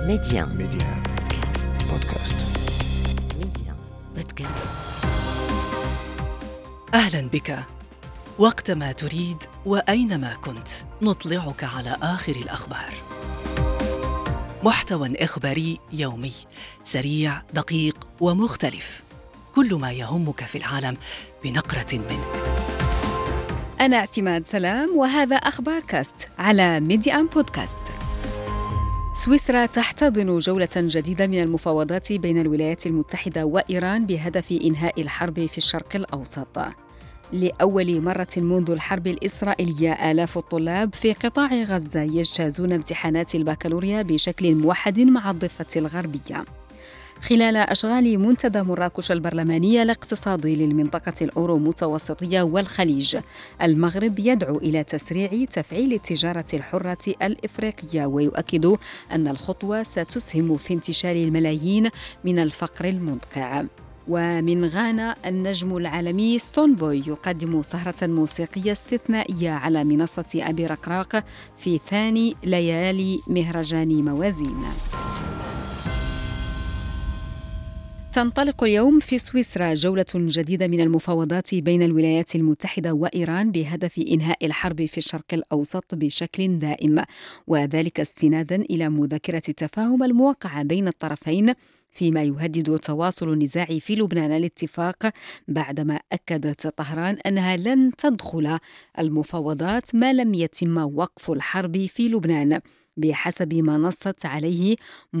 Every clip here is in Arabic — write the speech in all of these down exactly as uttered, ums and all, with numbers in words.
ميديان ميديان بودكاست. ميديان بودكاست. أهلا بك. وقتما تريد وأينما كنت نطلعك على آخر الأخبار. محتوى إخباري يومي سريع دقيق ومختلف، كل ما يهمك في العالم بنقرة منه. أنا اعتماد سلام وهذا أخبار كاست على ميديان بودكاست. سويسرا تحتضن جولة جديدة من المفاوضات بين الولايات المتحدة وإيران بهدف إنهاء الحرب في الشرق الأوسط. لأول مرة منذ الحرب الإسرائيلية آلاف الطلاب في قطاع غزة يجتازون امتحانات البكالوريا بشكل موحد مع الضفة الغربية. خلال أشغال منتدى مراكش البرلماني الاقتصادي للمنطقة الأورو متوسطية والخليج، المغرب يدعو إلى تسريع تفعيل التجارة الحرة الإفريقية، ويؤكد أن الخطوة ستسهم في انتشال الملايين من الفقر المدقع. ومن غانا النجم العالمي ستون بوي يقدم سهرة موسيقية استثنائية على منصة أبي رقراق في ثاني ليالي مهرجان موازين. تنطلق اليوم في سويسرا جولة جديدة من المفاوضات بين الولايات المتحدة وإيران بهدف إنهاء الحرب في الشرق الأوسط بشكل دائم، وذلك استناداً إلى مذكرة التفاهم الموقعة بين الطرفين فيما يهدد تواصل النزاع في لبنان الاتفاق، بعدما أكدت طهران أنها لن تدخل المفاوضات ما لم يتم وقف الحرب في لبنان، بحسب ما نصت عليه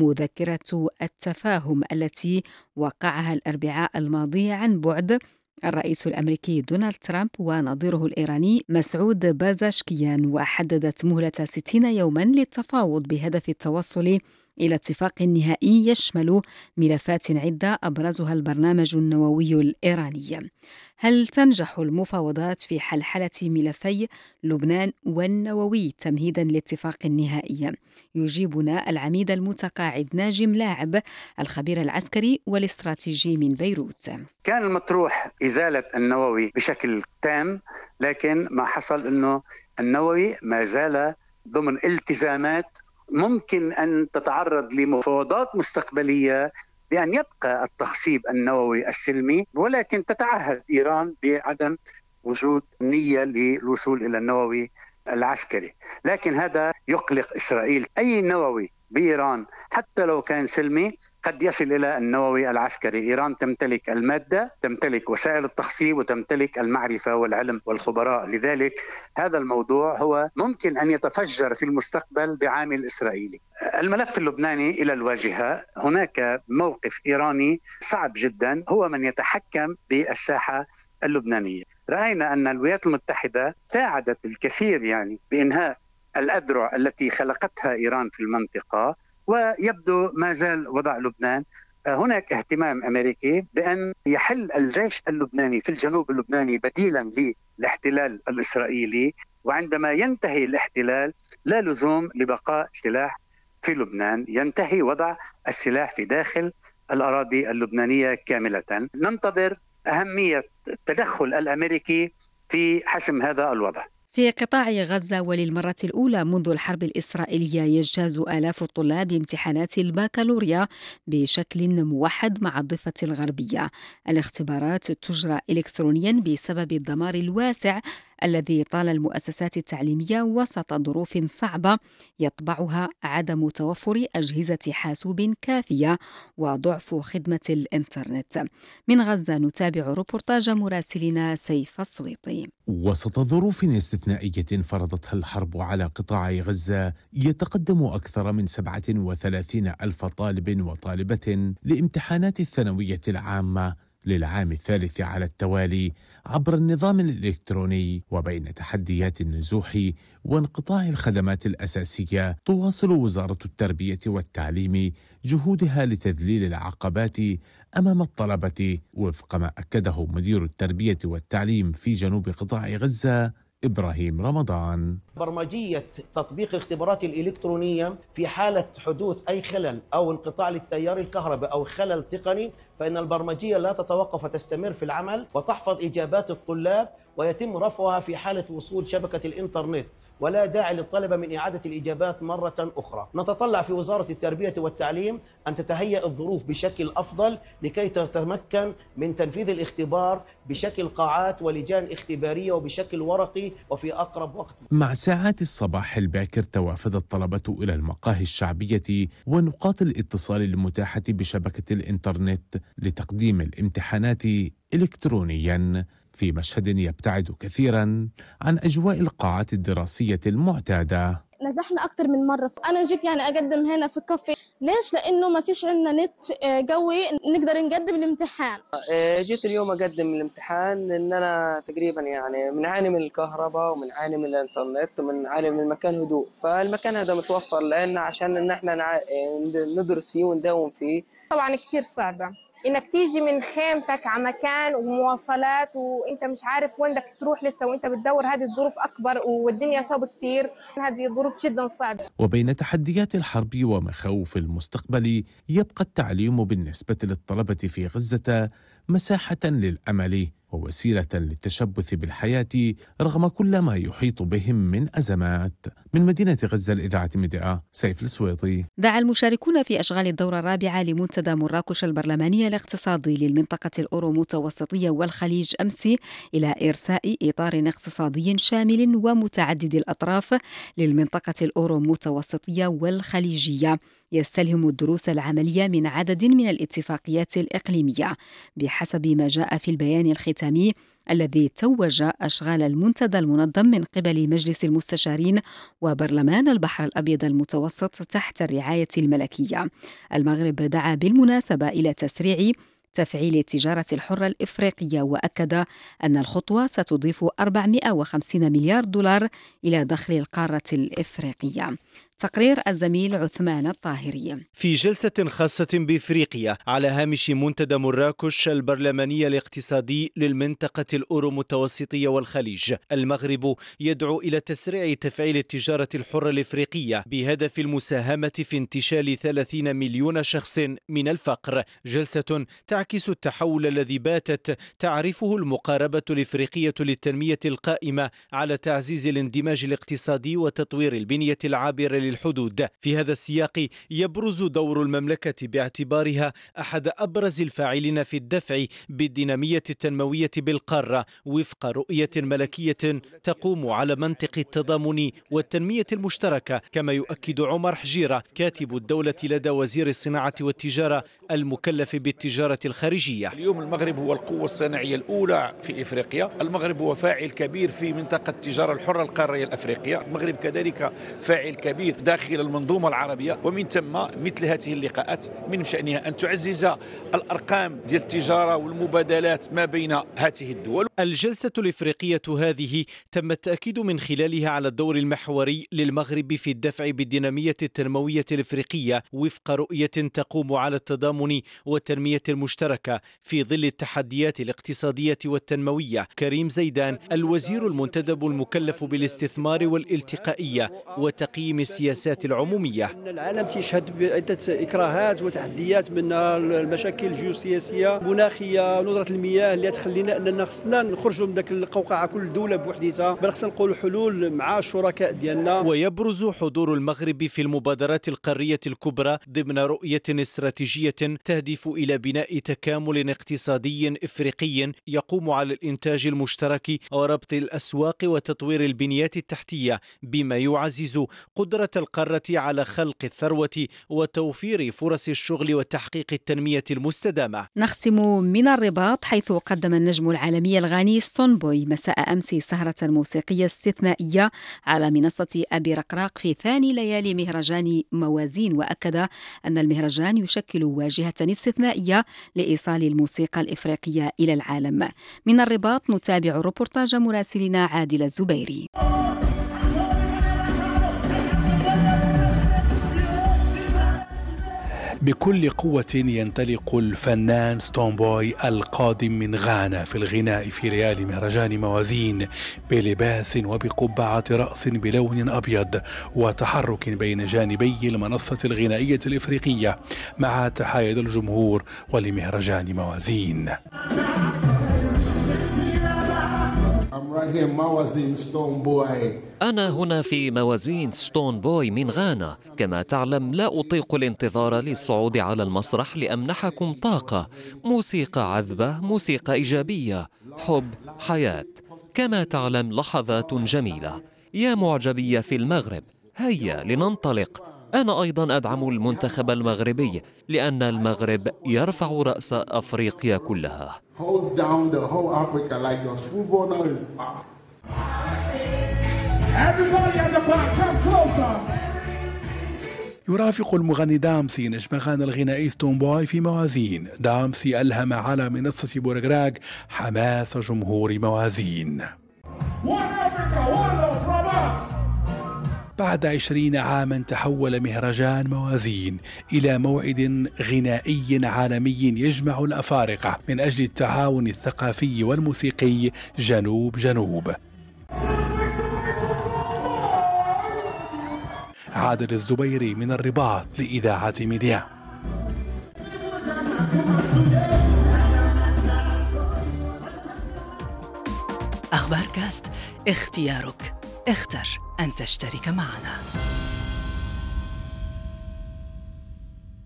مذكرة التفاهم التي وقعها الأربعاء الماضي عن بعد الرئيس الأمريكي دونالد ترامب ونظيره الإيراني مسعود بازاشكيان، وحددت مهلة ستين يوماً للتفاوض بهدف التوصل إلى اتفاق نهائي يشمل ملفات عدة أبرزها البرنامج النووي الإيراني. هل تنجح المفاوضات في حلحلة ملفي لبنان والنووي تمهيداً لاتفاق نهائي؟ يجيبنا العميد المتقاعد ناجم لاعب، الخبير العسكري والاستراتيجي من بيروت. كان المطروح إزالة النووي بشكل تام، لكن ما حصل أنه النووي ما زال ضمن التزامات ممكن أن تتعرض لمفاوضات مستقبلية بأن يبقى التخصيب النووي السلمي، ولكن تتعهد إيران بعدم وجود نية للوصول إلى النووي العسكري. لكن هذا يقلق إسرائيل. أي نووي بإيران حتى لو كان سلمي قد يصل إلى النووي العسكري. إيران تمتلك المادة، تمتلك وسائل التخصيب، وتمتلك المعرفة والعلم والخبراء. لذلك هذا الموضوع هو ممكن أن يتفجر في المستقبل بعامل إسرائيلي. الملف اللبناني إلى الواجهة، هناك موقف إيراني صعب جدا، هو من يتحكم بالساحة اللبنانية. رأينا أن الولايات المتحدة ساعدت الكثير يعني بإنهاء الأذرع التي خلقتها إيران في المنطقة، ويبدو ما زال وضع لبنان هناك اهتمام أمريكي بأن يحل الجيش اللبناني في الجنوب اللبناني بديلا للاحتلال الإسرائيلي، وعندما ينتهي الاحتلال لا لزوم لبقاء سلاح في لبنان، ينتهي وضع السلاح في داخل الأراضي اللبنانية كاملة. ننتظر أهمية التدخل الأمريكي في حسم هذا الوضع. في قطاع غزة وللمرة الأولى منذ الحرب الإسرائيلية يجتاز آلاف الطلاب امتحانات البكالوريا بشكل موحد مع الضفة الغربية. الاختبارات تجرى إلكترونياً بسبب الدمار الواسع الذي طال المؤسسات التعليمية وسط ظروف صعبة يطبعها عدم توفر أجهزة حاسوب كافية وضعف خدمة الإنترنت. من غزة نتابع روبورتاج مراسلنا سيف السويطي. وسط ظروف استثنائية فرضتها الحرب على قطاع غزة، يتقدم أكثر من سبعة وثلاثين ألف طالب وطالبة لامتحانات الثانوية العامة للعام الثالث على التوالي عبر النظام الإلكتروني. وبين تحديات النزوح وانقطاع الخدمات الأساسية، تواصل وزارة التربية والتعليم جهودها لتذليل العقبات أمام الطلبة، وفق ما أكده مدير التربية والتعليم في جنوب قطاع غزة إبراهيم رمضان. برمجية تطبيق الاختبارات الإلكترونية في حالة حدوث أي خلل أو انقطاع للتيار الكهربائي أو خلل تقني، فإن البرمجية لا تتوقف وتستمر في العمل وتحفظ إجابات الطلاب ويتم رفعها في حالة وصول شبكة الإنترنت. ولا داعي للطلبة من إعادة الإجابات مرة أخرى. نتطلع في وزارة التربية والتعليم أن تتهيأ الظروف بشكل أفضل لكي تتمكن من تنفيذ الاختبار بشكل قاعات ولجان اختبارية وبشكل ورقي وفي أقرب وقت. مع ساعات الصباح الباكر توافد الطلبة إلى المقاهي الشعبية ونقاط الاتصال المتاحة بشبكة الإنترنت لتقديم الامتحانات إلكترونياً في مشهد يبتعد كثيراً عن أجواء القاعات الدراسية المعتادة. نزحنا أكثر من مرة. أنا جيت يعني أقدم هنا في الكافيه. ليش؟ لأنه ما فيش عندنا نت قوي نقدر نقدم الامتحان. جيت اليوم أقدم الامتحان لأن أنا تقريبا يعني بنعاني من الكهرباء وبنعاني من الإنترنت وبنعاني من المكان هدوء، فالمكان هذا متوفر لنا عشان إن إحنا ندرس فيه ونداوم فيه. طبعا كتير صعبة انك تيجي من خيمتك على مكان ومواصلات وانت مش عارف وين بدك تروح لسه وانت بتدور. هذه الظروف اكبر والدنيا صعبة كتير. هذه الظروف جدا صعبة. وبين تحديات الحرب ومخاوف المستقبل يبقى التعليم بالنسبة للطلبة في غزة مساحة للأمل ووسيلة للتشبث بالحياة رغم كل ما يحيط بهم من أزمات. من مدينة غزة الإذاعة ميديا، سيف السويطي. دعا المشاركون في أشغال الدورة الرابعة لمنتدى مراكش البرلماني الاقتصادي للمنطقة الأورو متوسطية والخليج أمس إلى إرساء إطار اقتصادي شامل ومتعدد الأطراف للمنطقة الأورو متوسطية والخليجية يستلهم الدروس العملية من عدد من الاتفاقيات الإقليمية بحسب ما جاء في البيان الختامي الذي توج أشغال المنتدى المنظم من قبل مجلس المستشارين وبرلمان البحر الأبيض المتوسط تحت الرعاية الملكية. المغرب دعا بالمناسبة إلى تسريع تفعيل التجارة الحرة الإفريقية وأكد أن الخطوة ستضيف أربعمائة وخمسين مليار دولار إلى دخل القارة الإفريقية. تقرير الزميل عثمان الطاهري. في جلسة خاصة بإفريقيا على هامش منتدى مراكش البرلماني الاقتصادي للمنطقة الأورو متوسطية والخليج، المغرب يدعو إلى تسريع تفعيل التجارة الحرة الإفريقية بهدف المساهمة في انتشال ثلاثين مليون شخص من الفقر. جلسة تعكس التحول الذي باتت تعرفه المقاربة الإفريقية للتنمية القائمة على تعزيز الاندماج الاقتصادي وتطوير البنية العابرة للحدود. في هذا السياق يبرز دور المملكة باعتبارها أحد أبرز الفاعلين في الدفع بالدينامية التنموية بالقارة وفق رؤية ملكية تقوم على منطق التضامن والتنمية المشتركة، كما يؤكد عمر حجيرة كاتب الدولة لدى وزير الصناعة والتجارة المكلف بالتجارة الخارجية. اليوم المغرب هو القوة الصناعية الأولى في إفريقيا، المغرب هو فاعل كبير في منطقة التجارة الحرة القارية الأفريقية، المغرب كذلك فاعل كبير داخل المنظومة العربية، ومن ثم مثل هذه اللقاءات من شأنها أن تعزز الأرقام ديال التجارة والمبادلات ما بين هذه الدول. الجلسة الإفريقية هذه تم التأكيد من خلالها على الدور المحوري للمغرب في الدفع بالدينامية التنموية الإفريقية وفق رؤية تقوم على التضامن والتنمية المشتركة في ظل التحديات الاقتصادية والتنموية. كريم زيدان الوزير المنتدب المكلف بالاستثمار والالتقائية وتقييم السياسات العمومية. العالم تشهد بعدة إكراهات وتحديات، منها المشاكل الجيوسياسية مناخية ونظرة المياه اللي تخلينا أننا خصنا نخرجوا من ذاك القوقعة كل دولة بوحديتها، بل خصنا نلقوا حلول مع الشركاء ديالنا. ويبرز حضور المغرب في المبادرات القارية الكبرى ضمن رؤية استراتيجية تهدف إلى بناء تكامل اقتصادي إفريقي يقوم على الإنتاج المشترك وربط الأسواق وتطوير البنيات التحتية، بما يعزز قدرة القارة على خلق الثروة وتوفير فرص الشغل وتحقيق التنمية المستدامة. نختم من الرباط، حيث قدم النجم العالمي الغاني ستون بوي مساء أمس سهرة موسيقية استثنائية على منصة أبي رقراق في ثاني ليالي مهرجان موازين، وأكد أن المهرجان يشكل واجهة استثنائية لإيصال الموسيقى الإفريقية إلى العالم. من الرباط نتابع روبورتاج مراسلنا عادل الزبيري. بكل قوة ينطلق الفنان ستون بوي القادم من غانا في الغناء في ليالي مهرجان موازين بلباس وبقبعة رأس بلون أبيض وتحرك بين جانبي المنصة الغنائية الإفريقية مع تحايد الجمهور ولمهرجان موازين. أنا هنا في موازين ستون بوي من غانا. كما تعلم لا أطيق الانتظار للصعود على المسرح لأمنحكم طاقة، موسيقى عذبة، موسيقى إيجابية، حب، حياة. كما تعلم لحظات جميلة. يا معجبية في المغرب، هيا لننطلق. أنا أيضا أدعم المنتخب المغربي لأن المغرب يرفع رأس أفريقيا كلها. يرافق المغني دامسي نجم غانا الغنائي ستون بوي في موازين. دامسي ألهم على منصة بورغراغ حماس جمهور موازين. بعد عشرين عاما تحول مهرجان موازين إلى موعد غنائي عالمي يجمع الأفارقة من أجل التعاون الثقافي والموسيقي جنوب جنوب. عادل الزبيري من الرباط لإذاعة ميديا. أخبار كاست، اختيارك. اختر أن تشترك معنا.